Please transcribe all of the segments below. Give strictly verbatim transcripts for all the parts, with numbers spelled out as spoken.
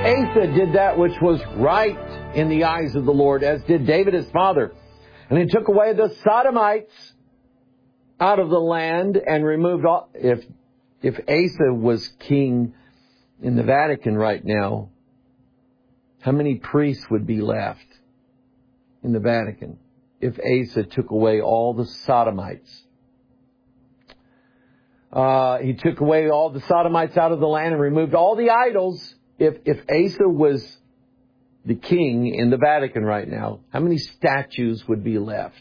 Asa did that which was right in the eyes of the Lord, as did David his father. And he took away the Sodomites out of the land and removed all... If, if Asa was king in the Vatican right now, how many priests would be left in the Vatican if Asa took away all the Sodomites? Uh, he took away all the Sodomites out of the land and removed all the idols. If, if Asa was the king in the Vatican right now, how many statues would be left?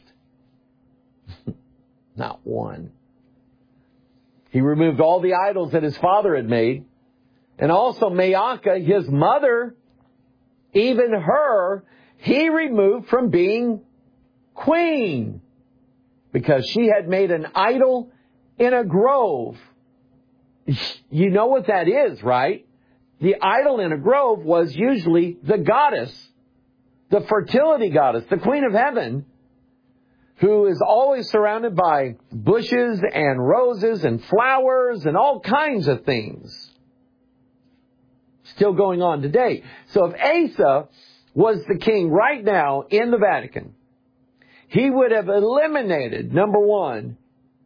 Not one. He removed all the idols that his father had made. And also Maacah, his mother, even her, he removed from being queen, because she had made an idol in a grove. You know what that is, right? The idol in a grove was usually the goddess, the fertility goddess, the queen of heaven, who is always surrounded by bushes and roses and flowers and all kinds of things. Still going on today. So if Asa was the king right now in the Vatican, he would have eliminated, number one,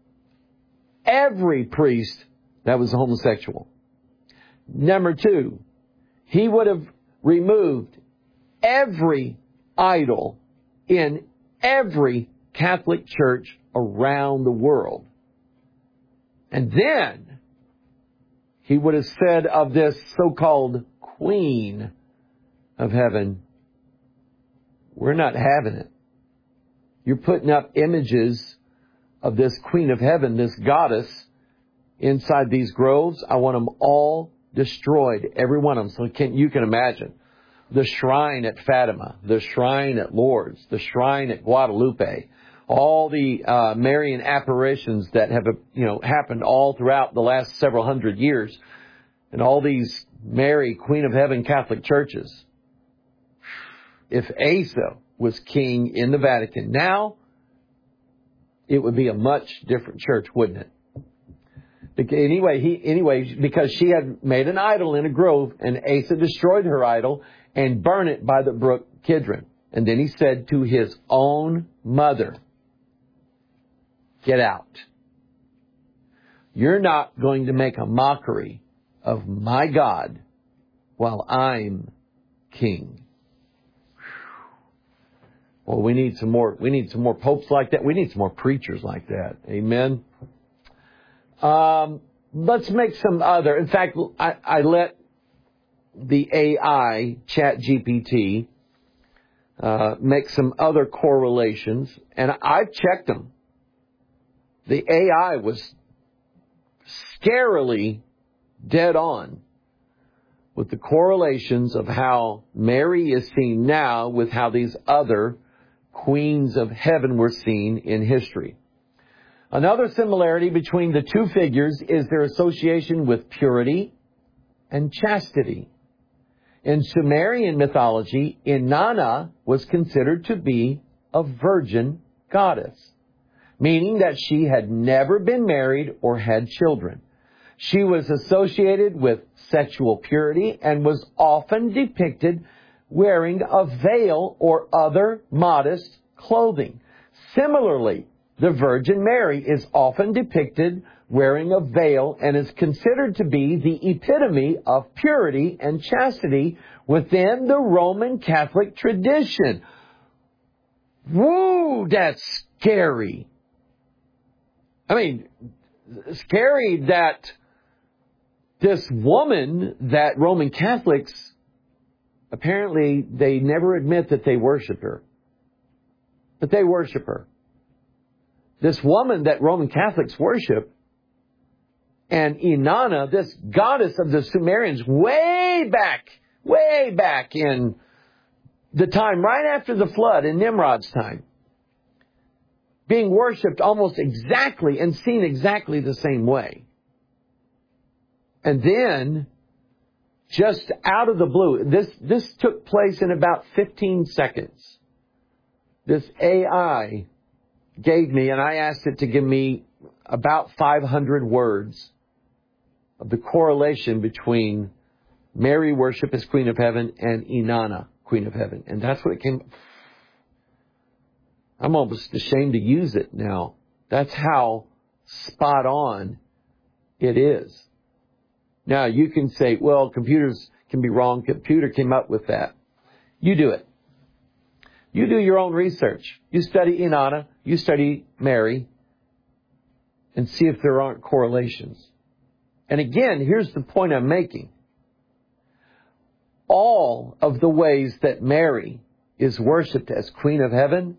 every priest that was homosexual. Number two, he would have removed every idol in every Catholic church around the world. And then he would have said of this so-called queen of heaven, we're not having it. You're putting up images of this queen of heaven, this goddess, inside these groves. I want them all destroyed, every one of them. So can, you can imagine the shrine at Fatima, the shrine at Lourdes, the shrine at Guadalupe, all the uh, Marian apparitions that have, you know, happened all throughout the last several hundred years, and all these Mary, Queen of Heaven Catholic churches. If Asa was king in the Vatican now, it would be a much different church, wouldn't it? Anyway, he, anyway, because she had made an idol in a grove, and Asa destroyed her idol and burned it by the brook Kidron. And then he said to his own mother, get out. You're not going to make a mockery of my God while I'm king. Well, we need some more, we need some more popes like that. We need some more preachers like that. Amen. Um, let's make some other, in fact, I, I let the A I, ChatGPT, uh, make some other correlations, and I've checked them. The A I was scarily dead on with the correlations of how Mary is seen now with how these other queens of heaven were seen in history. Another similarity between the two figures is their association with purity and chastity. In Sumerian mythology, Inanna was considered to be a virgin goddess, meaning that she had never been married or had children. She was associated with sexual purity and was often depicted wearing a veil or other modest clothing. Similarly, the Virgin Mary is often depicted wearing a veil and is considered to be the epitome of purity and chastity within the Roman Catholic tradition. Woo, that's scary. I mean, scary that this woman that Roman Catholics, apparently they never admit that they worship her. But they worship her. This woman that Roman Catholics worship, and Inanna, this goddess of the Sumerians, way back, way back in the time right after the flood, in Nimrod's time, being worshipped almost exactly and seen exactly the same way. And then, just out of the blue, this, this took place in about fifteen seconds. This A I gave me, and I asked it to give me about five hundred words of the correlation between Mary worship as Queen of Heaven, and Inanna, Queen of Heaven. And that's what it came. I'm almost ashamed to use it now. That's how spot on it is. Now, you can say, well, computers can be wrong. Computer came up with that. You do it. You do your own research. You study Inanna, you study Mary, and see if there aren't correlations. And again, here's the point I'm making. All of the ways that Mary is worshipped as Queen of Heaven,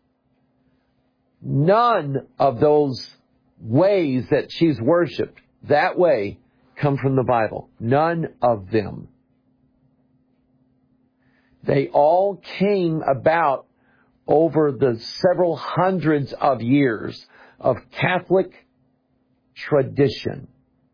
none of those ways that she's worshipped that way come from the Bible. None of them. They all came about over the several hundreds of years of Catholic tradition.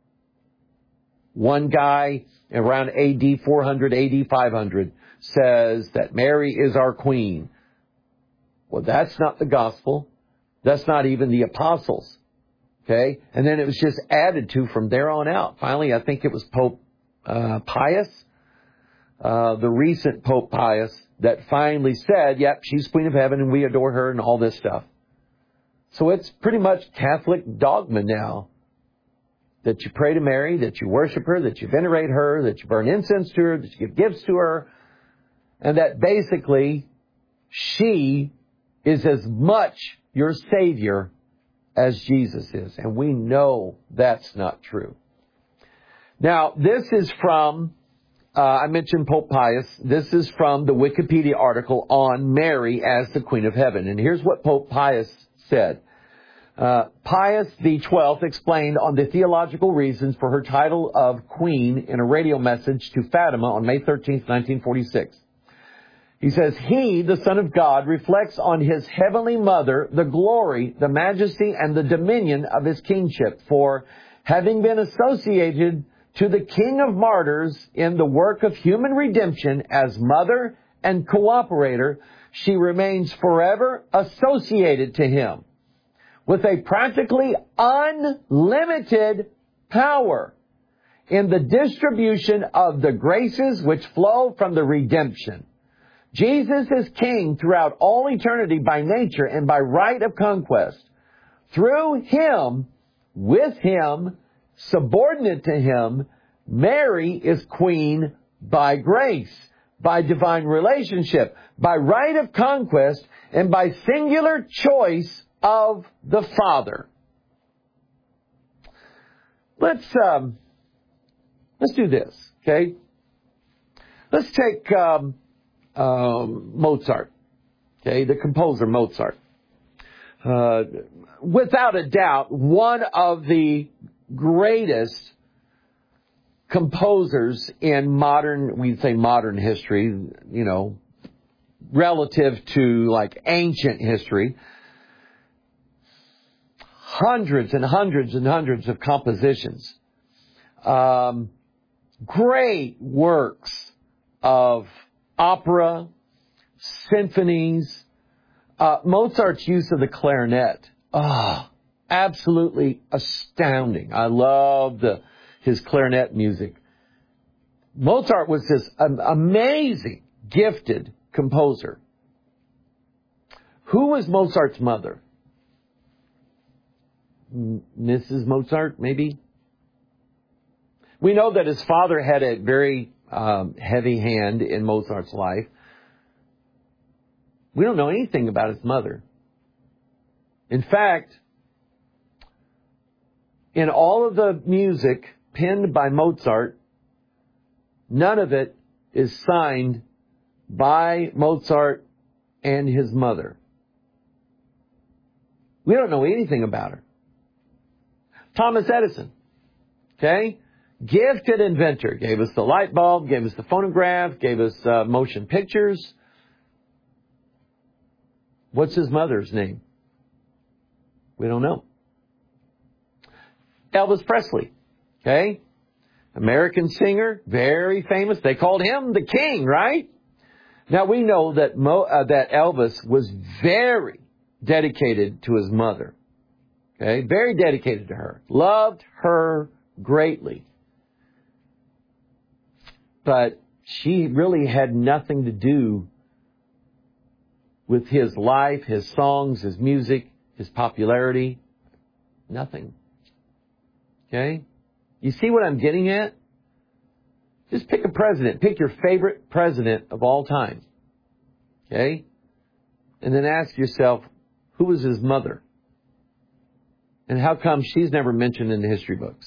One guy around A D four hundred, A D five hundred says that Mary is our queen. Well, that's not the gospel. That's not even the apostles. Okay? And then it was just added to from there on out. Finally, I think it was Pope uh, Pius, uh, the recent Pope Pius, that finally said, yep, she's Queen of Heaven and we adore her and all this stuff. So it's pretty much Catholic dogma now. That you pray to Mary, that you worship her, that you venerate her, that you burn incense to her, that you give gifts to her, and that basically she is as much your Savior as Jesus is. And we know that's not true. Now, this is from, uh, I mentioned Pope Pius. This is from the Wikipedia article on Mary as the Queen of Heaven. And here's what Pope Pius said. Uh, Pius the twelfth explained on the theological reasons for her title of Queen in a radio message to Fatima on May thirteenth, nineteen forty-six. He says, He, the Son of God, reflects on His heavenly mother the glory, the majesty, and the dominion of His kingship. For having been associated to the King of Martyrs in the work of human redemption as mother and cooperator, she remains forever associated to Him with a practically unlimited power in the distribution of the graces which flow from the redemption. Jesus is king throughout all eternity by nature and by right of conquest. Through Him, with Him, subordinate to Him, Mary is queen by grace, by divine relationship, by right of conquest, and by singular choice of the Father. Let's um, let's do this, okay? Let's take um, um, Mozart, okay, the composer Mozart. Uh, without a doubt, one of the greatest composers in modern, we'd say modern history, you know, relative to like ancient history. Hundreds and hundreds and hundreds of compositions. Um, great works of opera, symphonies. Uh, Mozart's use of the clarinet. Oh, absolutely astounding. I love the, his clarinet music. Mozart was this um, amazing, gifted composer. Who was Mozart's mother? Missus Mozart, maybe? We know that his father had a very um, heavy hand in Mozart's life. We don't know anything about his mother. In fact, in all of the music penned by Mozart, none of it is signed by Mozart and his mother. We don't know anything about her. Thomas Edison, okay, gifted inventor, gave us the light bulb, gave us the phonograph, gave us uh, motion pictures. What's his mother's name? We don't know. Elvis Presley, okay, American singer, very famous. They called him the king, right? Now we know that Mo, uh, that Elvis was very dedicated to his mother. Okay, very dedicated to her. Loved her greatly. but she really had nothing to do with his life, his songs, his music, his popularity. Nothing. Okay? You see what I'm getting at? Just pick a president. Pick your favorite president of all time. Okay? And then ask yourself, who was his mother? And how come she's never mentioned in the history books?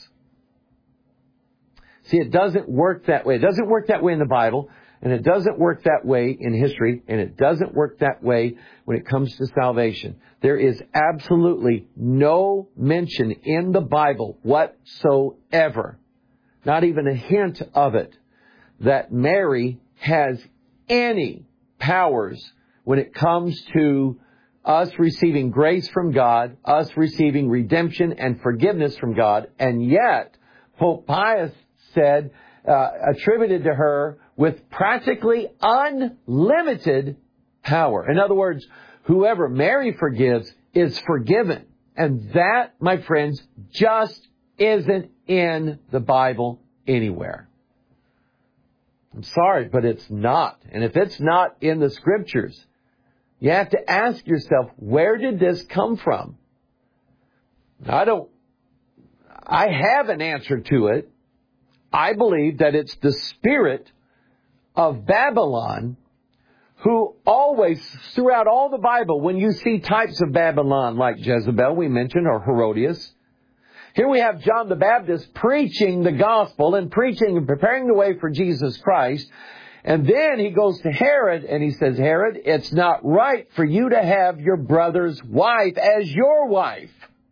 See, it doesn't work that way. It doesn't work that way in the Bible, and it doesn't work that way in history, and it doesn't work that way when it comes to salvation. There is absolutely no mention in the Bible whatsoever, not even a hint of it, that Mary has any powers when it comes to us receiving grace from God, us receiving redemption and forgiveness from God, and yet Pope Pius said, uh, attributed to her with practically unlimited power. In other words, whoever Mary forgives is forgiven. And that, my friends, just isn't in the Bible anywhere. I'm sorry, but it's not. And if it's not in the Scriptures, you have to ask yourself, where did this come from? I don't, I have an answer to it. I believe that it's the spirit of Babylon who always, throughout all the Bible, when you see types of Babylon like Jezebel, we mentioned, or Herodias, here we have John the Baptist preaching the gospel and preaching and preparing the way for Jesus Christ. And then he goes to Herod and he says, Herod, it's not right for you to have your brother's wife as your wife.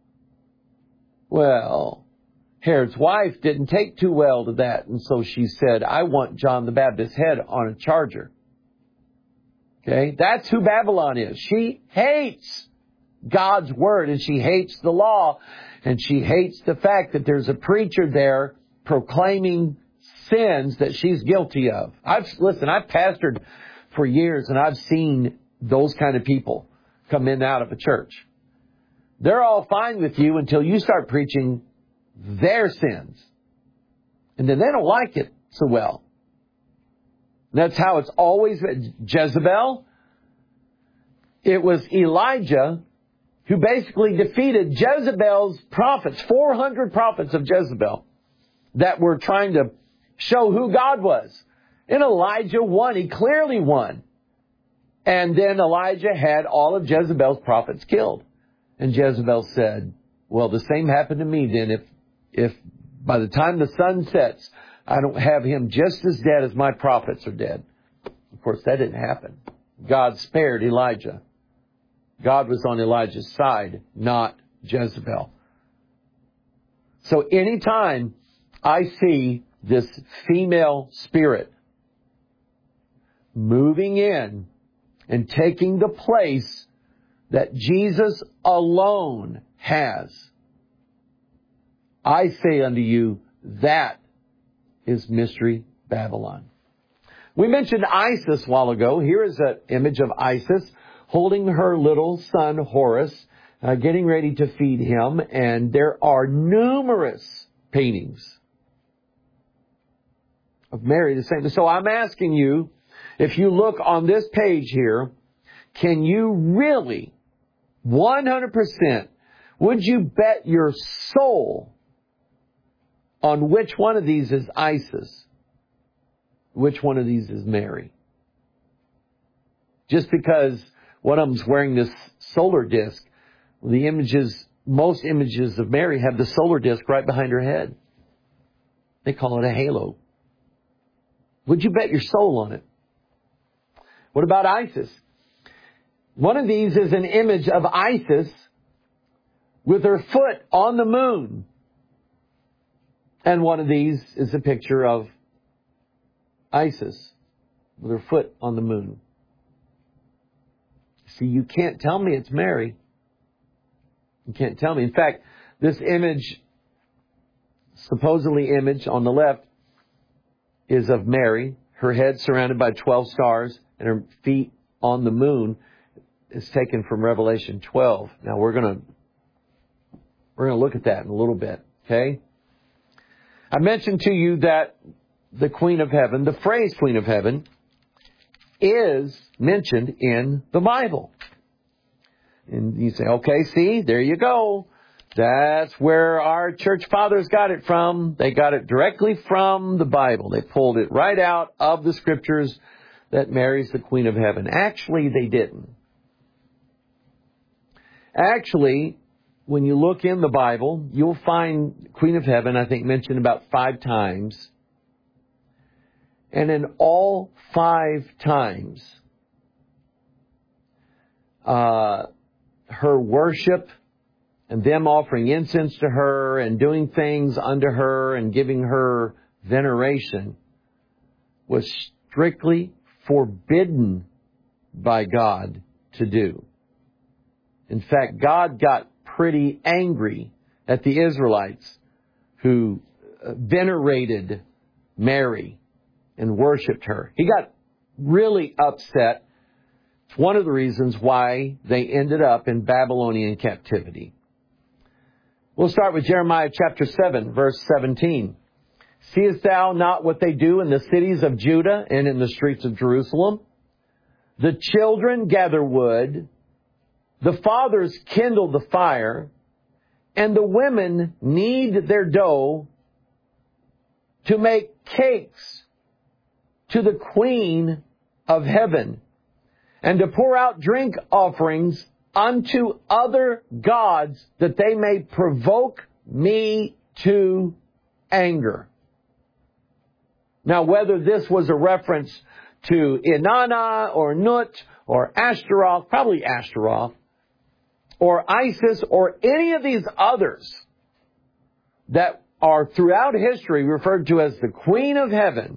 Well, Herod's wife didn't take too well to that. And so she said, I want John the Baptist's head on a charger. Okay, that's who Babylon is. She hates God's word and she hates the law. And she hates the fact that there's a preacher there proclaiming sins that she's guilty of. I've, listen, I've pastored for years and I've seen those kind of people come in and out of a church. They're all fine with you until you start preaching their sins. And then they don't like it so well. That's how it's always been. Jezebel, it was Elijah who basically defeated Jezebel's prophets, four hundred prophets of Jezebel that were trying to show who God was. And Elijah won. He clearly won. And then Elijah had all of Jezebel's prophets killed. And Jezebel said, well, the same happened to me then. If, if by the time the sun sets, I don't have him just as dead as my prophets are dead. Of course, that didn't happen. God spared Elijah. God was on Elijah's side, not Jezebel. So anytime I see this female spirit moving in and taking the place that Jesus alone has, I say unto you, that is Mystery Babylon. We mentioned Isis a while ago. Here is an image of Isis holding her little son Horus, uh, getting ready to feed him. And there are numerous paintings of Mary the Saint. So I'm asking you, if you look on this page here, can you really, one hundred percent, would you bet your soul on which one of these is Isis? Which one of these is Mary? Just because one of them's wearing this solar disc, the images, most images of Mary have the solar disc right behind her head. They call it a halo. Would you bet your soul on it? What about Isis? One of these is an image of Isis with her foot on the moon. And one of these is a picture of Isis with her foot on the moon. See, you can't tell me it's Mary. You can't tell me. In fact, this image, supposedly image on the left, is of Mary, her head surrounded by twelve stars, and her feet on the moon, is taken from Revelation twelve. Now we're going to we're going to look at that in a little bit, okay? I mentioned to you that the Queen of Heaven, the phrase Queen of Heaven, is mentioned in the Bible. And you say, okay, see, there you go. That's where our church fathers got it from. They got it directly from the Bible. They pulled it right out of the Scriptures that Mary's the Queen of Heaven. Actually, they didn't. Actually, when you look in the Bible, you'll find Queen of Heaven, I think, mentioned about five times. And in all five times, uh, her worship and them offering incense to her and doing things under her and giving her veneration was strictly forbidden by God to do. In fact, God got pretty angry at the Israelites who venerated Mary and worshipped her. He got really upset. It's one of the reasons why they ended up in Babylonian captivity. We'll start with Jeremiah chapter seven, verse seventeen. Seest thou not what they do in the cities of Judah and in the streets of Jerusalem? The children gather wood, the fathers kindle the fire, and the women knead their dough to make cakes to the Queen of Heaven, and to pour out drink offerings unto other gods, that they may provoke me to anger. Now, whether this was a reference to Inanna or Nut or Ashtaroth, probably Ashtaroth, or Isis, or any of these others that are throughout history referred to as the Queen of Heaven,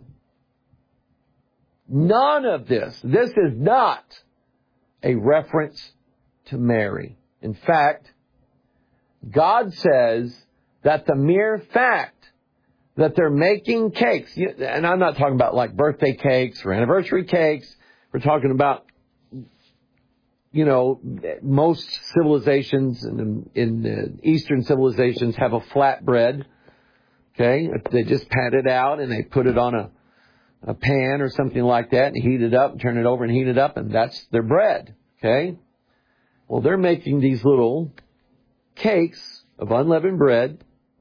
none of this, this is not a reference to Mary. In fact, God says that the mere fact that they're making cakes, and I'm not talking about like birthday cakes or anniversary cakes, we're talking about, you know, most civilizations in, in the Eastern civilizations have a flat bread. Okay, they just pat it out and they put it on a, a pan or something like that and heat it up and turn it over and heat it up, and that's their bread. Okay, well, they're making these little cakes of unleavened bread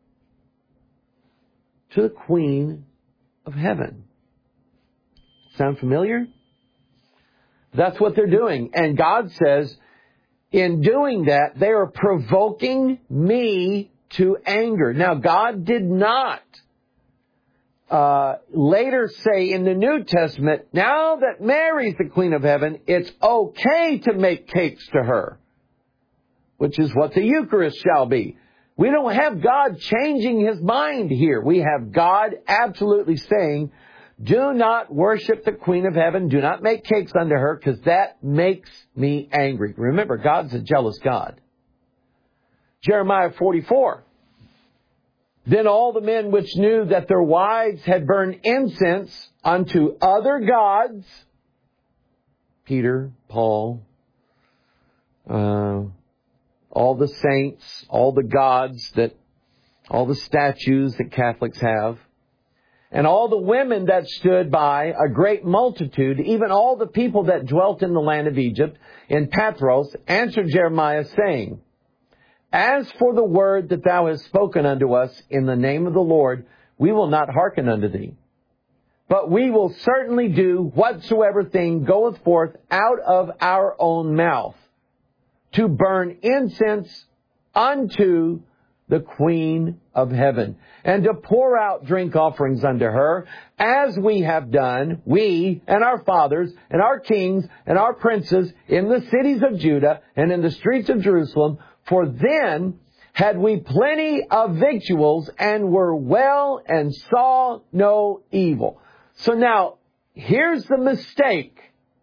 to the Queen of Heaven. Sound familiar? That's what they're doing. And God says, in doing that, they are provoking me to anger. Now, God did not uh, later say in the New Testament, now that Mary's the Queen of Heaven, it's okay to make cakes to her, which is what the Eucharist shall be. We don't have God changing His mind here. We have God absolutely saying, do not worship the Queen of Heaven. Do not make cakes unto her, because that makes me angry. Remember, God's a jealous God. Jeremiah forty-four. Then all the men which knew that their wives had burned incense unto other gods, Peter, Paul, uh, all the saints, all the gods that, all the statues that Catholics have, and all the women that stood by, a great multitude, even all the people that dwelt in the land of Egypt, in Pathros, answered Jeremiah, saying, as for the word that thou hast spoken unto us in the name of the Lord, we will not hearken unto thee. But we will certainly do whatsoever thing goeth forth out of our own mouth, to burn incense unto the Queen of Heaven, and to pour out drink offerings unto her, as we have done, we and our fathers and our kings and our princes in the cities of Judah and in the streets of Jerusalem. For then had we plenty of victuals, and were well, and saw no evil. So now, here's the mistake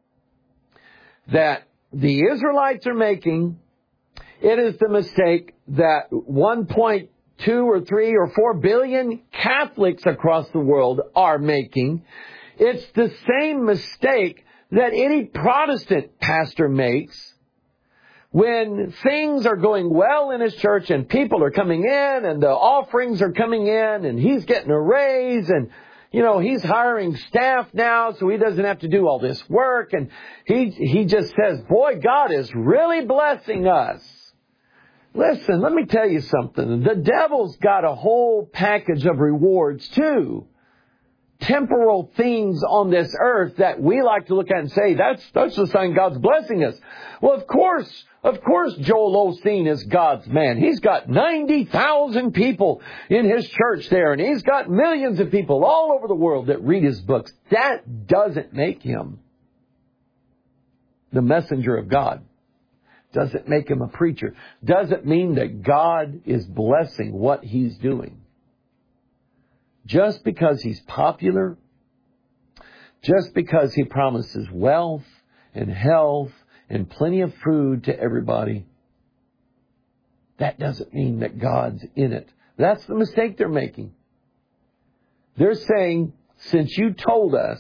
that the Israelites are making. It is the mistake that one point two or three or four billion Catholics across the world are making. It's the same mistake that any Protestant pastor makes when things are going well in his church and people are coming in and the offerings are coming in and he's getting a raise and, you know, he's hiring staff now so he doesn't have to do all this work. And he, he just says, boy, God is really blessing us. Listen, let me tell you something. The devil's got a whole package of rewards too. Temporal things on this earth that we like to look at and say, that's, that's the sign God's blessing us. Well, of course, of course Joel Osteen is God's man. He's got ninety thousand people in his church there, and he's got millions of people all over the world that read his books. That doesn't make him the messenger of God. Doesn't make him a preacher. Doesn't mean that God is blessing what he's doing. Just because he's popular, just because he promises wealth and health and plenty of food to everybody, that doesn't mean that God's in it. That's the mistake they're making. They're saying, since you told us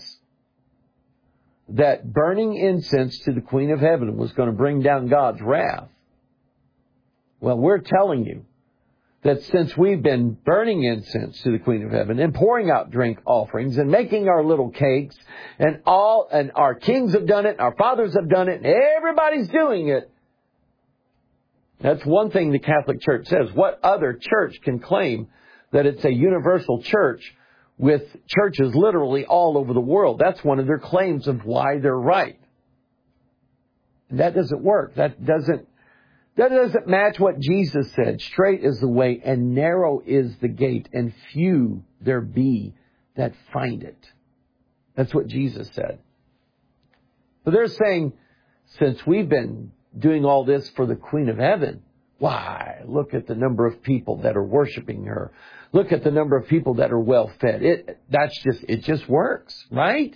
that burning incense to the Queen of Heaven was going to bring down God's wrath, well, we're telling you that since we've been burning incense to the Queen of Heaven and pouring out drink offerings and making our little cakes, and all, and our kings have done it, our fathers have done it, and everybody's doing it. That's one thing the Catholic Church says. What other church can claim that it's a universal church with churches literally all over the world? That's one of their claims of why they're right. And that doesn't work. That doesn't That doesn't match what Jesus said. Straight is the way and narrow is the gate, and few there be that find it. That's what Jesus said. But they're saying, since we've been doing all this for the Queen of Heaven, why, look at the number of people that are worshiping her. Look at the number of people that are well fed. It, that's just, it just works, right?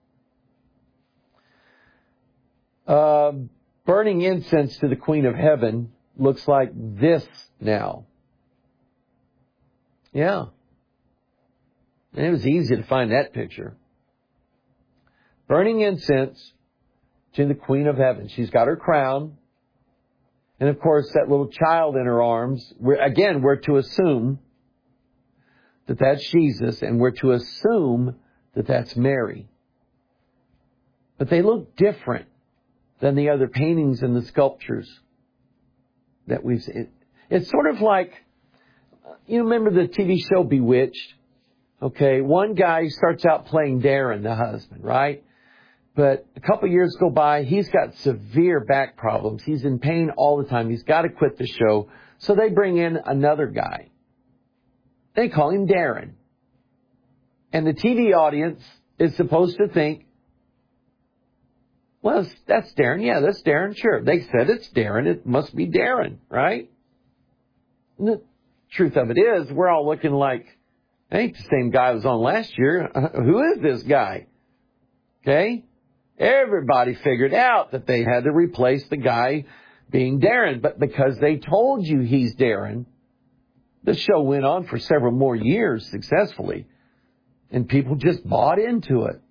Um, Burning incense to the Queen of Heaven looks like this now. Yeah. And it was easy to find that picture. Burning incense to the Queen of Heaven. She's got her crown. And of course, that little child in her arms. We're, again, we're to assume that that's Jesus, and we're to assume that that's Mary. But they look different than the other paintings and the sculptures that we've seen. It's sort of like, you remember the T V show Bewitched? Okay, one guy starts out playing Darren, the husband, right? But a couple years go by, he's got severe back problems. He's in pain all the time. He's got to quit the show. So they bring in another guy. They call him Darren. And the T V audience is supposed to think, well, that's Darren. Yeah, that's Darren. Sure. They said it's Darren. It must be Darren, right? And the truth of it is, we're all looking like, it ain't the same guy who was on last year. Uh, who is this guy? Okay? Everybody figured out that they had to replace the guy being Darren. But because they told you he's Darren, the show went on for several more years successfully. And people just bought into it.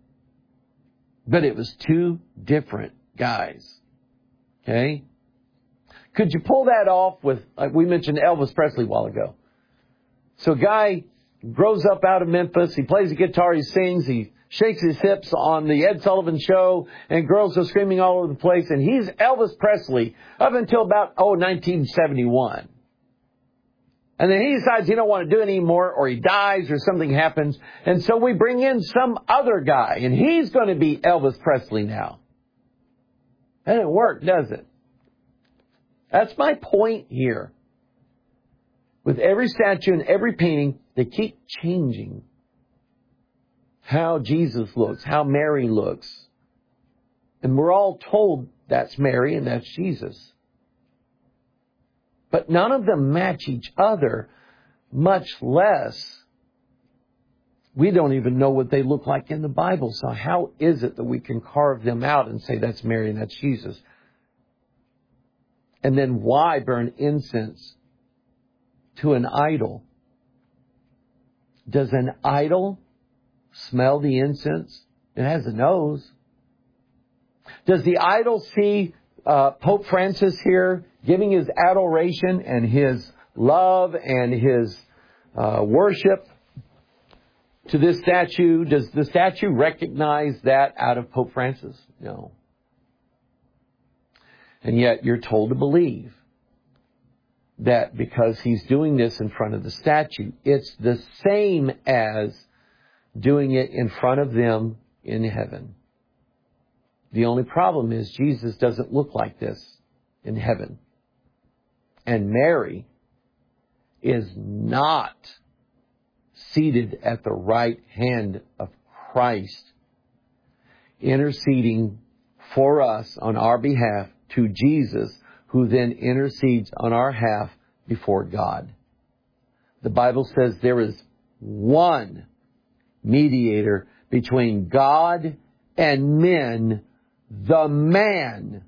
But it was two different guys. Okay? Could you pull that off with, like we mentioned Elvis Presley a while ago. So a guy grows up out of Memphis. He plays the guitar. He sings. He shakes his hips on the Ed Sullivan Show. And girls are screaming all over the place. And he's Elvis Presley up until about, oh, nineteen seventy-one. And then he decides he don't want to do it anymore, or he dies, or something happens. And so we bring in some other guy, and he's going to be Elvis Presley now. That didn't work, does it? That's my point here. With every statue and every painting, they keep changing how Jesus looks, how Mary looks. And we're all told that's Mary and that's Jesus. But none of them match each other, much less we don't even know what they look like in the Bible. So how is it that we can carve them out and say that's Mary and that's Jesus? And then why burn incense to an idol? Does an idol smell the incense? It has a nose. Does the idol see uh, Pope Francis here giving his adoration and his love and his uh, worship to this statue. Does the statue recognize that out of Pope Francis? No. And yet you're told to believe that because he's doing this in front of the statue, it's the same as doing it in front of them in heaven. The only problem is Jesus doesn't look like this in heaven. And Mary is not seated at the right hand of Christ, interceding for us on our behalf to Jesus, who then intercedes on our behalf before God. The Bible says there is one mediator between God and men, the man,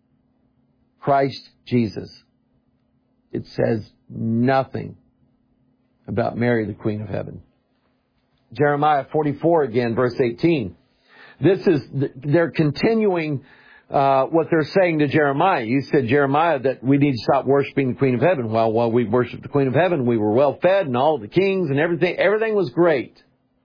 Christ Jesus. It says nothing about Mary, the Queen of Heaven. Jeremiah forty-four again, verse eighteen. This is, they're continuing uh, what they're saying to Jeremiah. You said, Jeremiah, that we need to stop worshiping the Queen of Heaven. Well, while we worshiped the Queen of Heaven, we were well fed and all the kings and everything. Everything was great.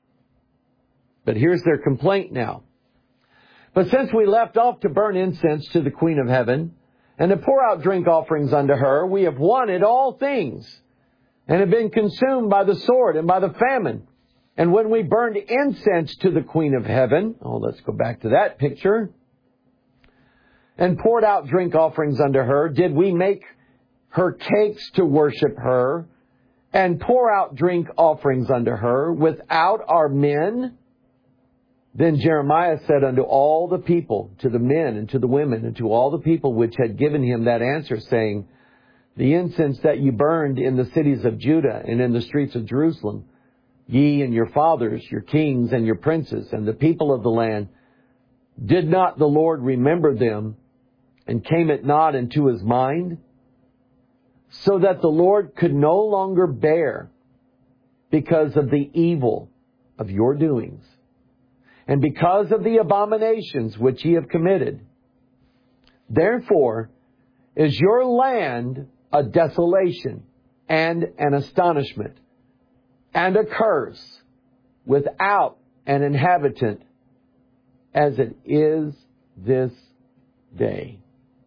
But here's their complaint now. But since we left off to burn incense to the Queen of Heaven and to pour out drink offerings unto her, we have wanted all things and have been consumed by the sword and by the famine. And when we burned incense to the Queen of Heaven, oh, let's go back to that picture, and poured out drink offerings unto her, did we make her cakes to worship her and pour out drink offerings unto her without our men? Then Jeremiah said unto all the people, to the men and to the women and to all the people which had given him that answer, saying, the incense that you burned in the cities of Judah and in the streets of Jerusalem, ye and your fathers, your kings and your princes and the people of the land, did not the Lord remember them, and came it not into his mind? So that the Lord could no longer bear because of the evil of your doings, and because of the abominations which ye have committed. Therefore is your land a desolation and an astonishment and a curse without an inhabitant, as it is this day.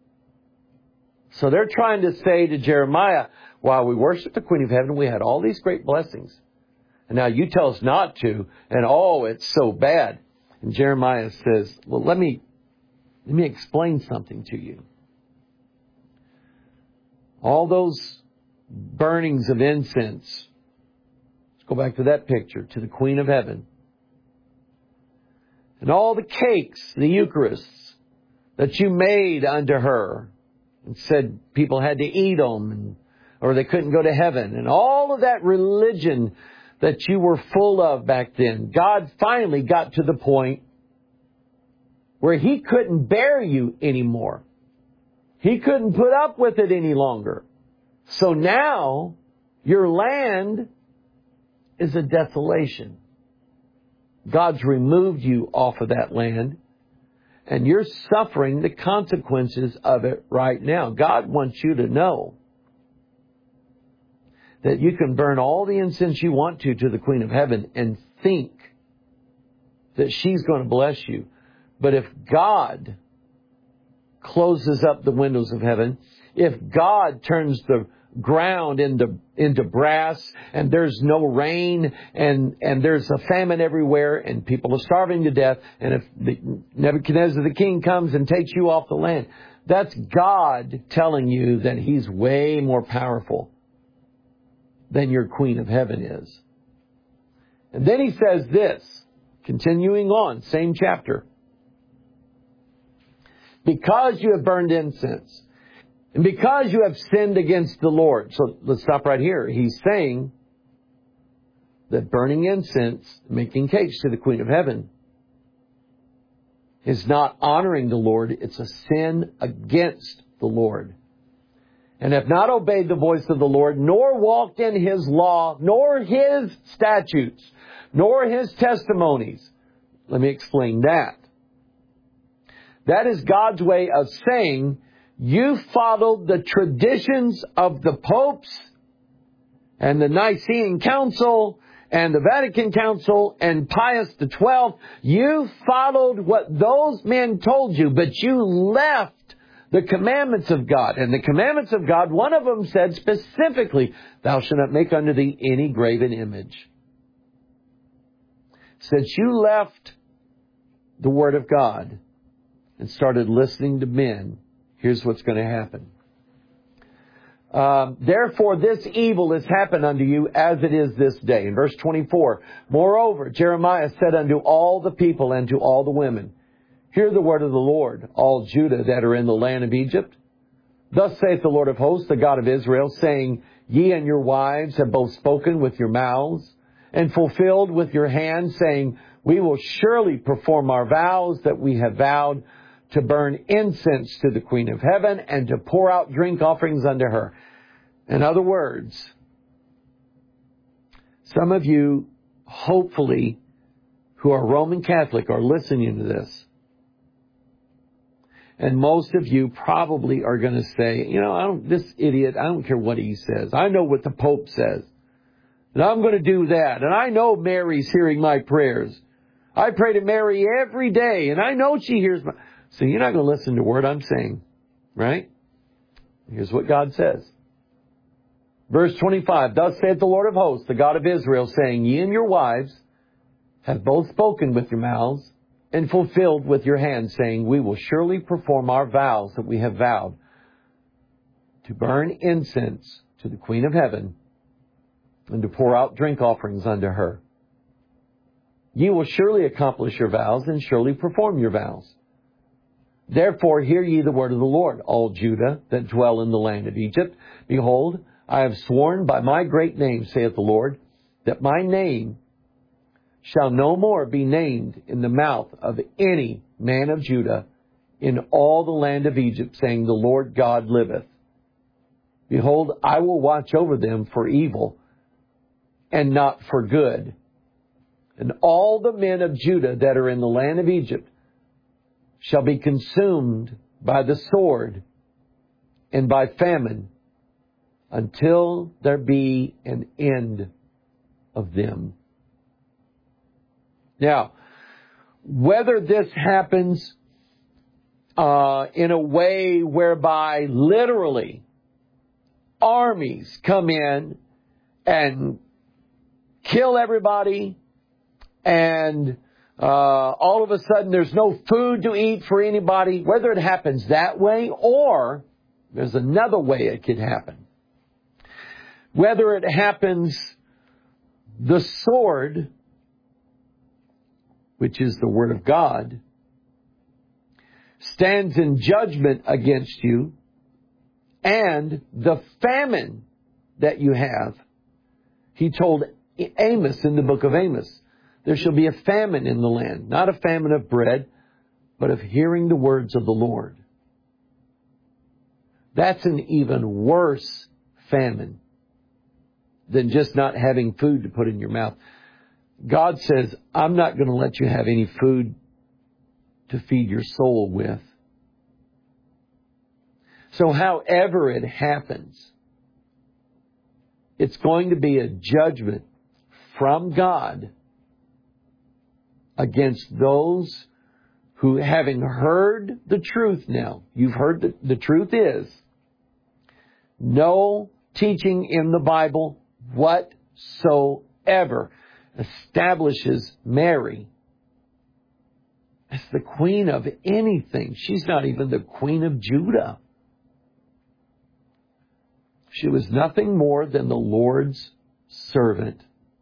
So they're trying to say to Jeremiah, while we worshiped the Queen of Heaven, we had all these great blessings. And now you tell us not to, and oh, it's so bad. And Jeremiah says, well, let me, let me explain something to you. All those burnings of incense, let's go back to that picture, to the Queen of Heaven. And all the cakes, the Eucharists, that you made unto her, and said people had to eat them, and, or they couldn't go to heaven. And all of that religion that you were full of back then, God finally got to the point where He couldn't bear you anymore. He couldn't put up with it any longer. So now your land is a desolation. God's removed you off of that land, and you're suffering the consequences of it right now. God wants you to know that you can burn all the incense you want to to the Queen of Heaven and think that she's going to bless you. But if God closes up the windows of heaven, if God turns the ground into into brass, and there's no rain, and and there's a famine everywhere, and people are starving to death, and if the, Nebuchadnezzar the king comes and takes you off the land, that's God telling you that He's way more powerful than your Queen of Heaven is. And then He says this, continuing on, same chapter. Because you have burned incense, and because you have sinned against the Lord. So let's stop right here. He's saying that burning incense, making cakes to the Queen of Heaven, is not honoring the Lord. It's a sin against the Lord. And have not obeyed the voice of the Lord, nor walked in His law, nor His statutes, nor His testimonies. Let me explain that. That is God's way of saying, you followed the traditions of the popes and the Nicene Council and the Vatican Council and Pius the twelfth. You followed what those men told you, but you left the commandments of God. And the commandments of God, one of them said specifically, thou shalt not make unto thee any graven image. Since you left the Word of God and started listening to men, here's what's going to happen. Um, Therefore this evil has happened unto you as it is this day. In verse twenty-four, moreover, Jeremiah said unto all the people and to all the women, hear the word of the Lord, all Judah that are in the land of Egypt. Thus saith the Lord of hosts, the God of Israel, saying, ye and your wives have both spoken with your mouths and fulfilled with your hands, saying, we will surely perform our vows that we have vowed, to burn incense to the Queen of Heaven and to pour out drink offerings unto her. In other words, some of you, hopefully, who are Roman Catholic are listening to this. And most of you probably are going to say, you know, I don't, this idiot, I don't care what he says. I know what the Pope says. And I'm going to do that. And I know Mary's hearing my prayers. I pray to Mary every day, and I know she hears my... So you're not going to listen to a word I'm saying, right? Here's what God says. Verse twenty-five, thus saith the Lord of hosts, the God of Israel, saying, ye and your wives have both spoken with your mouths and fulfilled with your hands, saying, we will surely perform our vows that we have vowed, to burn incense to the Queen of Heaven and to pour out drink offerings unto her. Ye will surely accomplish your vows and surely perform your vows. Therefore hear ye the word of the Lord, all Judah that dwell in the land of Egypt. Behold, I have sworn by my great name, saith the Lord, that my name shall no more be named in the mouth of any man of Judah in all the land of Egypt, saying, the Lord God liveth. Behold, I will watch over them for evil and not for good. And all the men of Judah that are in the land of Egypt shall be consumed by the sword and by famine until there be an end of them. Now, whether this happens uh, in a way whereby literally armies come in and kill everybody, and uh, all of a sudden there's no food to eat for anybody, whether it happens that way or there's another way it could happen. Whether it happens, the sword, which is the Word of God, stands in judgment against you, and the famine that you have. He told Amos in the book of Amos, there shall be a famine in the land, not a famine of bread, but of hearing the words of the Lord. That's an even worse famine than just not having food to put in your mouth. God says, I'm not going to let you have any food to feed your soul with. So however it happens, it's going to be a judgment from God against those who, having heard the truth now, you've heard that the truth is, no teaching in the Bible whatsoever establishes Mary as the queen of anything. She's not even the queen of Judah. She was nothing more than the Lord's servant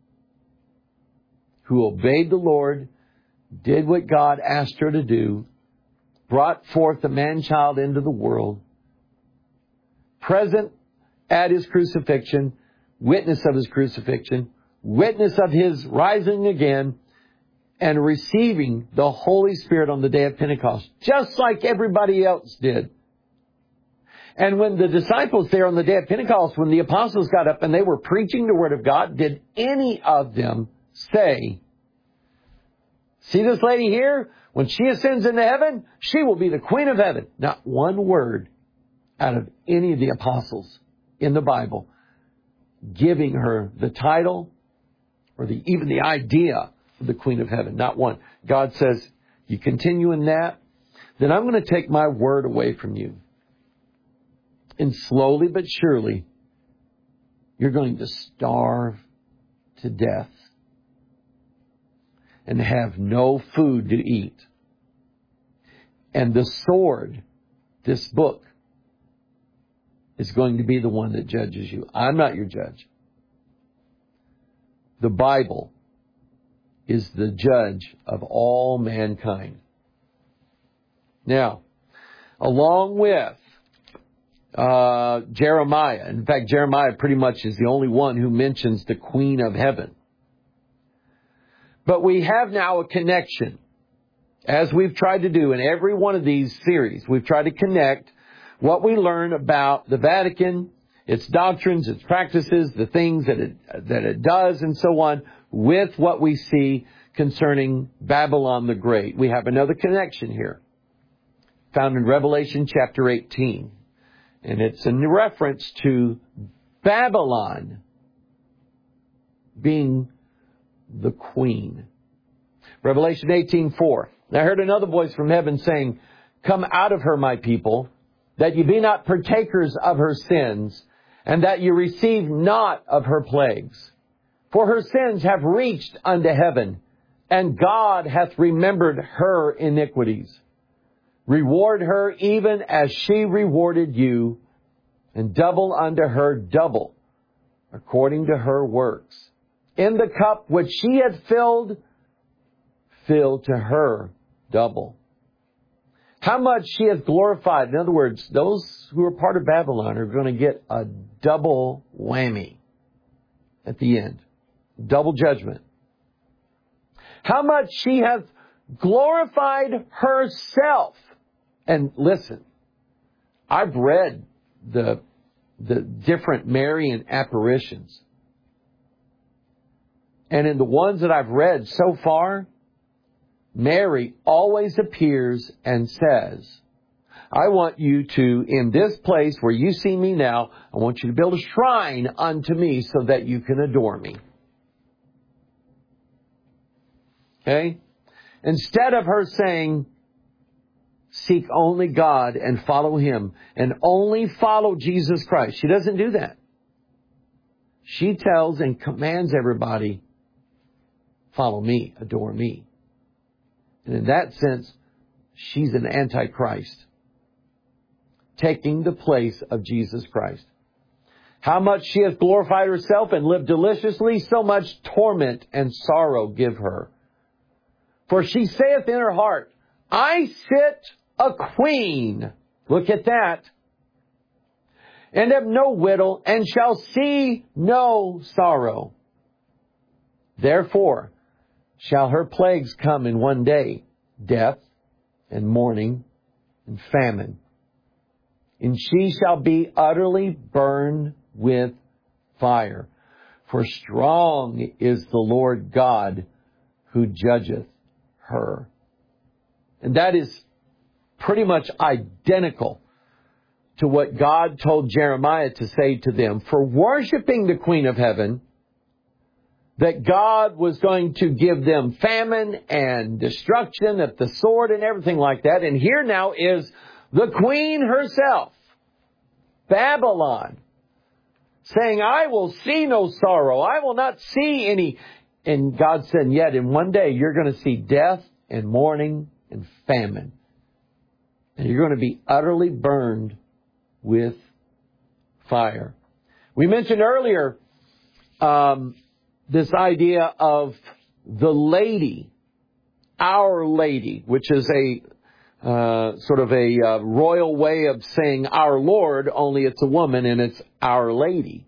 who obeyed the Lord, did what God asked her to do, brought forth the man-child into the world, present at His crucifixion, witness of His crucifixion, witness of His rising again, and receiving the Holy Spirit on the day of Pentecost, just like everybody else did. And when the disciples there on the day of Pentecost, when the apostles got up and they were preaching the Word of God, did any of them say, see this lady here? When she ascends into heaven, she will be the Queen of Heaven. Not one word out of any of the apostles in the Bible giving her the title or the, even the idea of the Queen of Heaven. Not one. God says, you continue in that, then I'm going to take my word away from you. And slowly but surely, you're going to starve to death and have no food to eat. And the sword, this book, is going to be the one that judges you. I'm not your judge. The Bible is the judge of all mankind. Now, along with uh, Jeremiah, in fact, Jeremiah pretty much is the only one who mentions the Queen of Heaven. But we have now a connection. As we've tried to do in every one of these series, we've tried to connect what we learn about the Vatican, its doctrines, its practices, the things that it, that it does, and so on, with what we see concerning Babylon the Great. We have another connection here, found in Revelation chapter eighteen. And it's in reference to Babylon being the queen. Revelation eighteen four. I heard another voice from heaven saying, "Come out of her, my people, that you be not partakers of her sins, and that you receive not of her plagues. For her sins have reached unto heaven, and God hath remembered her iniquities. Reward her even as she rewarded you, and double unto her double, according to her works. In the cup which she hath filled, fill to her double. How much she hath glorified." In other words, those who are part of Babylon are going to get a double whammy at the end. Double judgment. "How much she hath glorified herself." And listen, I've read the, the different Marian apparitions. And in the ones that I've read so far, Mary always appears and says, "I want you to, in this place where you see me now, I want you to build a shrine unto me so that you can adore me." Okay? Instead of her saying, "Seek only God and follow Him and only follow Jesus Christ," she doesn't do that. She tells and commands everybody, "Follow me, adore me." And in that sense, she's an antichrist, taking the place of Jesus Christ. "How much she hath glorified herself and lived deliciously, so much torment and sorrow give her. For she saith in her heart, I sit a queen." Look at that. "And am no widow, and shall see no sorrow. Therefore shall her plagues come in one day, death and mourning and famine. And she shall be utterly burned with fire. For strong is the Lord God who judgeth her." And that is pretty much identical to what God told Jeremiah to say to them for worshiping the Queen of Heaven, that God was going to give them famine and destruction at the sword and everything like that. And here now is the Queen herself, Babylon, saying, "I will see no sorrow. I will not see any." And God said, "Yet in one day you're going to see death and mourning and famine. And you're going to be utterly burned with fire." We mentioned earlier um, this idea of the lady, Our Lady, which is a uh, sort of a uh, royal way of saying our Lord, only it's a woman and it's Our Lady.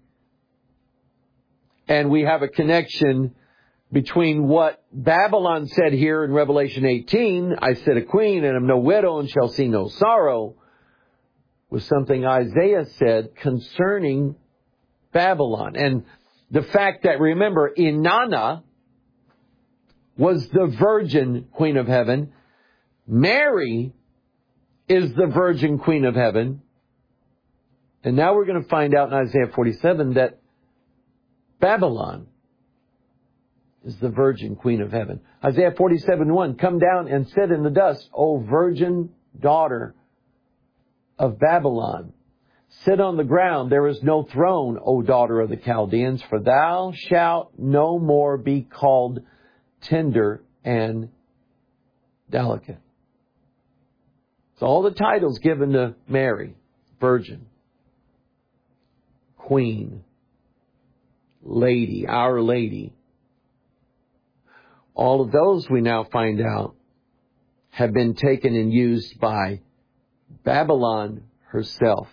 And we have a connection between what Babylon said here in Revelation eighteen, "I sit a queen and am no widow and shall see no sorrow," with something Isaiah said concerning Babylon. And the fact that, remember, Inanna was the virgin Queen of Heaven. Mary is the virgin Queen of Heaven. And now we're going to find out in Isaiah forty-seven that Babylon is the virgin queen of heaven. Isaiah forty-seven one, come down and sit in the dust, O virgin daughter of Babylon. Sit on the ground, there is no throne, O daughter of the Chaldeans, for thou shalt no more be called tender and delicate. So all the titles given to Mary: virgin, queen, lady, our lady. All of those, we now find out, have been taken and used by Babylon herself.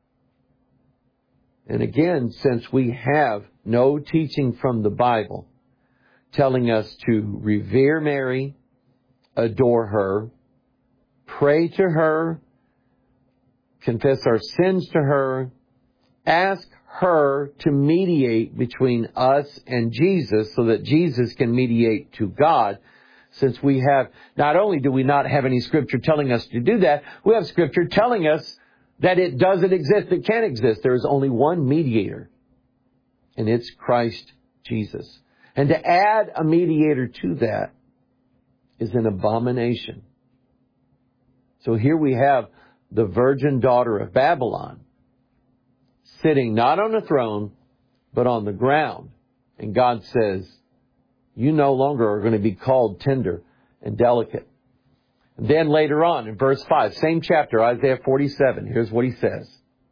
And again, since we have no teaching from the Bible telling us to revere Mary, adore her, pray to her, confess our sins to her, ask her to mediate between us and Jesus so that Jesus can mediate to God. Since we have, not only do we not have any scripture telling us to do that, we have scripture telling us that it doesn't exist, it can't exist. There is only one mediator, and it's Christ Jesus. And to add a mediator to that is an abomination. So here we have the virgin daughter of Babylon sitting not on a throne, but on the ground. And God says, you no longer are going to be called tender and delicate. And then later on in verse five, same chapter, Isaiah forty-seven, here's what he says.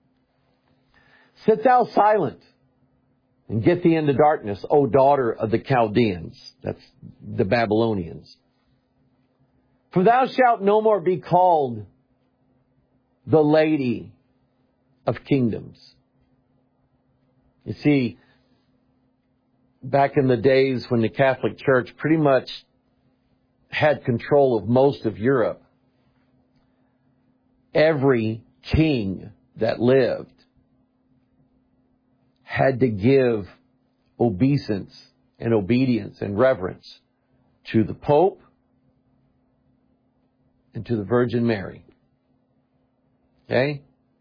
Sit thou silent and get thee into darkness, O daughter of the Chaldeans. That's the Babylonians. For thou shalt no more be called the lady of kingdoms. You see, back in the days when the Catholic Church pretty much had control of most of Europe, every king that lived had to give obeisance and obedience and reverence to the Pope and to the Virgin Mary. Okay?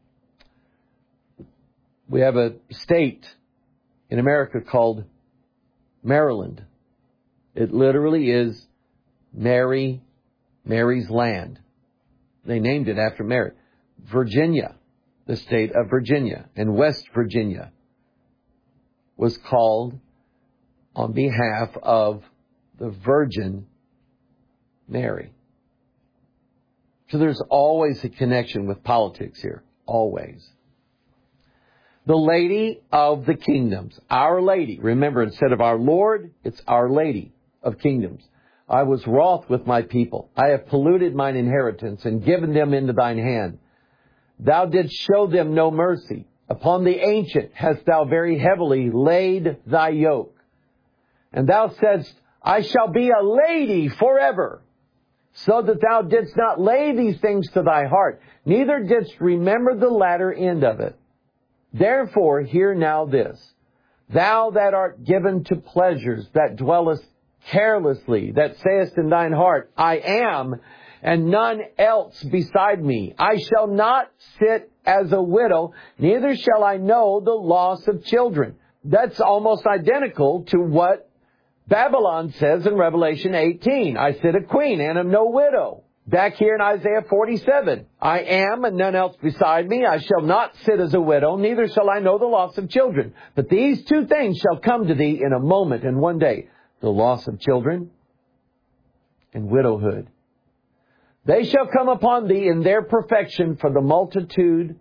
We have a state in America called Maryland. It literally is Mary, Mary's land. They named it after Mary. Virginia, the state of Virginia, and West Virginia was called on behalf of the Virgin Mary. So there's always a connection with politics here. Always. The Lady of the Kingdoms. Our Lady. Remember, instead of our Lord, it's Our Lady of Kingdoms. I was wroth with my people. I have polluted mine inheritance and given them into thine hand. Thou didst show them no mercy. Upon the ancient hast thou very heavily laid thy yoke. And thou saidst, I shall be a lady forever. So that thou didst not lay these things to thy heart, neither didst remember the latter end of it. Therefore, hear now this. Thou that art given to pleasures, that dwellest carelessly, that sayest in thine heart, I am, and none else beside me. I shall not sit as a widow, neither shall I know the loss of children. That's almost identical to what Babylon says in Revelation eighteen. I sit a queen and am no widow. Back here in Isaiah forty-seven, I am and none else beside me. I shall not sit as a widow, neither shall I know the loss of children. But these two things shall come to thee in a moment and one day. The loss of children and widowhood. They shall come upon thee in their perfection for the multitude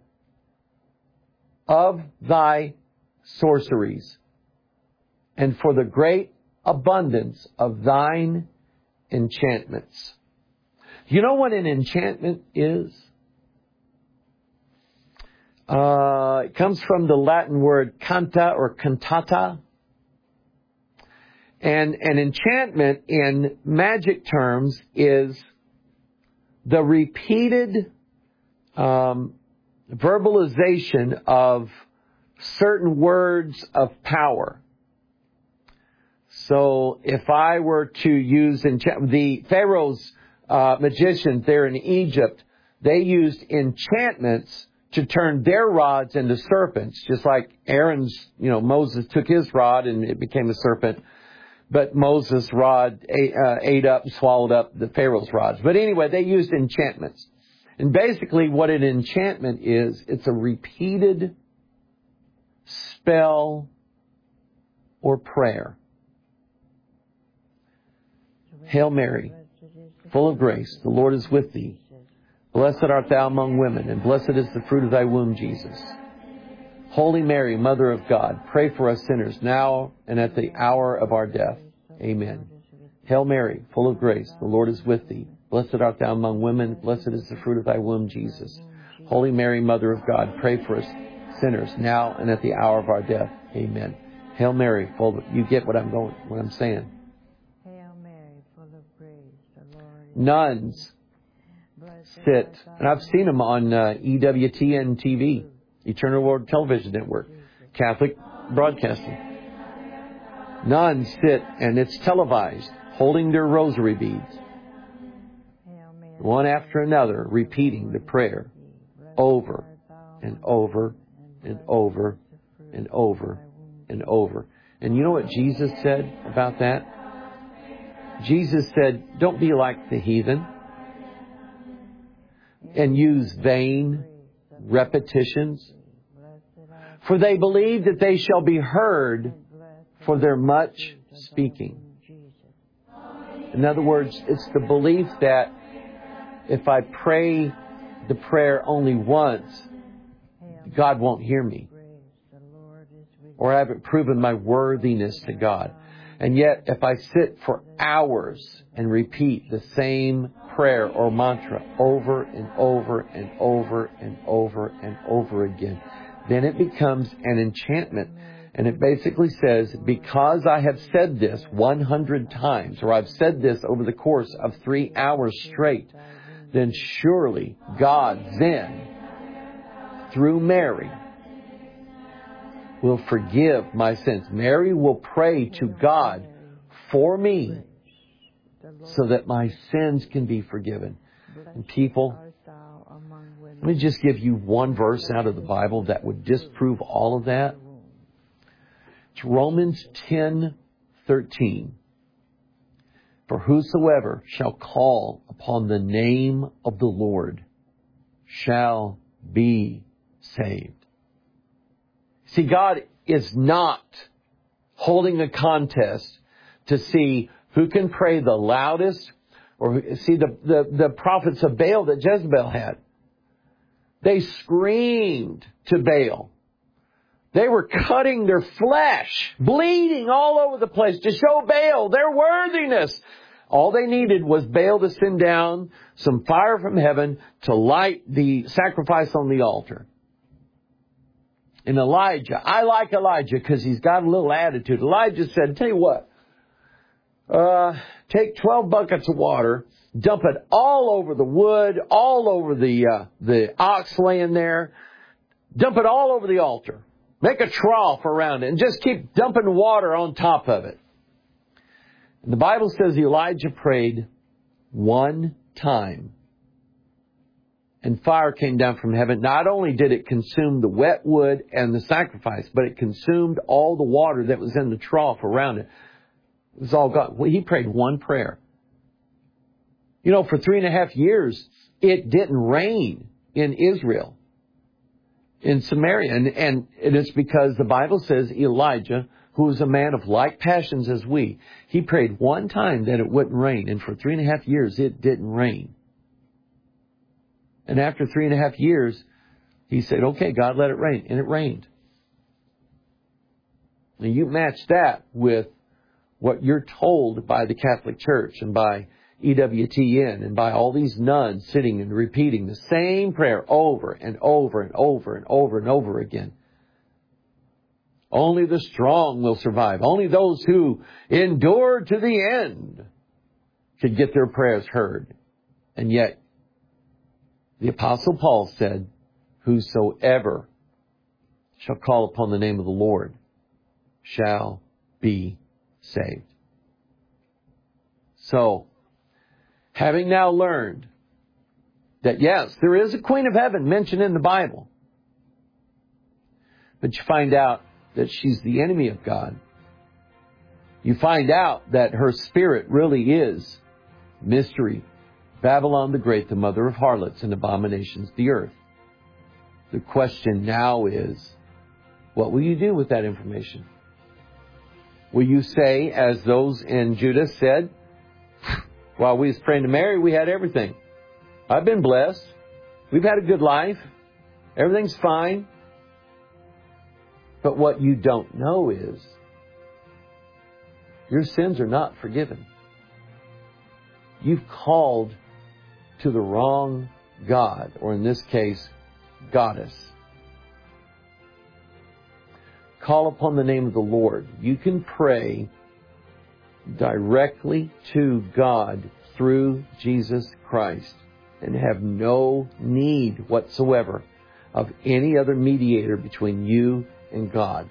of thy sorceries and for the great abundance of thine enchantments. You know what an enchantment is? Uh, it comes from the Latin word canta or cantata. And an enchantment in magic terms is the repeated um, verbalization of certain words of power. So if I were to use enchant- the Pharaoh's uh, magicians there in Egypt, they used enchantments to turn their rods into serpents, just like Aaron's, you know, Moses took his rod and it became a serpent. but Moses' rod ate, uh, ate up and swallowed up the Pharaoh's rods. But anyway, they used enchantments. And basically what an enchantment is, it's a repeated spell or prayer. Hail Mary, full of grace, the Lord is with thee. Blessed art thou among women, and blessed is the fruit of thy womb, Jesus. Holy Mary, Mother of God, pray for us sinners, now and at the hour of our death. Amen. Hail Mary, full of grace, the Lord is with thee. Blessed art thou among women, blessed is the fruit of thy womb, Jesus. Holy Mary, Mother of God, pray for us sinners, now and at the hour of our death. Amen. Hail Mary, full of, you get what I'm going, what I'm saying. Hail Mary, full of grace, the Lord is Nuns sit, and I've seen them on uh, E W T N T V, Eternal World Television Network, Catholic Broadcasting. Nuns sit, and it's televised, holding their rosary beads, one after another, repeating the prayer over and over and over and over and over. And you know what Jesus said about that? Jesus said, don't be like the heathen and use vain repetitions, for they believe that they shall be heard for their much speaking. In other words, it's the belief that if I pray the prayer only once, God won't hear me, or I haven't proven my worthiness to God. And yet, if I sit for hours and repeat the same prayer or mantra over and over and over and over and over again, then it becomes an enchantment. And it basically says, because I have said this one hundred times, or I've said this over the course of three hours straight, then surely God then, through Mary, will forgive my sins. Mary will pray to God for me so that my sins can be forgiven. And people, let me just give you one verse out of the Bible that would disprove all of that. It's Romans ten thirteen. For whosoever shall call upon the name of the Lord shall be saved. See, God is not holding a contest to see who can pray the loudest, or see the, the, the prophets of Baal that Jezebel had. They screamed to Baal. They were cutting their flesh, bleeding all over the place to show Baal their worthiness. All they needed was Baal to send down some fire from heaven to light the sacrifice on the altar. And Elijah, I like Elijah because he's got a little attitude. Elijah said, tell you what, uh, take twelve buckets of water, dump it all over the wood, all over the, uh, the ox laying there, dump it all over the altar. Make a trough around it and just keep dumping water on top of it. And the Bible says Elijah prayed one time, and fire came down from heaven. Not only did it consume the wet wood and the sacrifice, but it consumed all the water that was in the trough around it. It was all gone. Well, he prayed one prayer. You know, for three and a half years, it didn't rain in Israel, in Samaria. And, and it is because the Bible says Elijah, who was a man of like passions as we, he prayed one time that it wouldn't rain. And for three and a half years, it didn't rain. And after three and a half years, he said, okay, God, let it rain. And it rained. Now you match that with what you're told by the Catholic Church and by E W T N and by all these nuns sitting and repeating the same prayer over and over and over and over and over again. Only the strong will survive. Only those who endure to the end could get their prayers heard. And yet, the Apostle Paul said, whosoever shall call upon the name of the Lord shall be saved. So, having now learned that yes, there is a Queen of Heaven mentioned in the Bible, but you find out that she's the enemy of God, you find out that her spirit really is mystery. Babylon the Great, the mother of harlots and abominations of the earth. The question now is, what will you do with that information? Will you say, as those in Judah said, while we was praying to Mary, we had everything. I've been blessed. We've had a good life. Everything's fine. But what you don't know is, your sins are not forgiven. You've called to the wrong God, or in this case, goddess. Call upon the name of the Lord. You can pray directly to God through Jesus Christ and have no need whatsoever of any other mediator between you and God.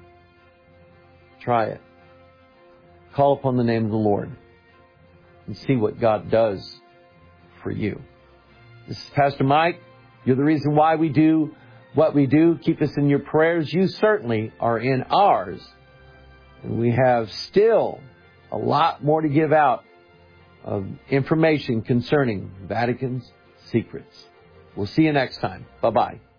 Try it. Call upon the name of the Lord and see what God does for you. This is Pastor Mike. You're the reason why we do what we do. Keep us in your prayers. You certainly are in ours. And we have still a lot more to give out of information concerning Vatican's secrets. We'll see you next time. Bye-bye.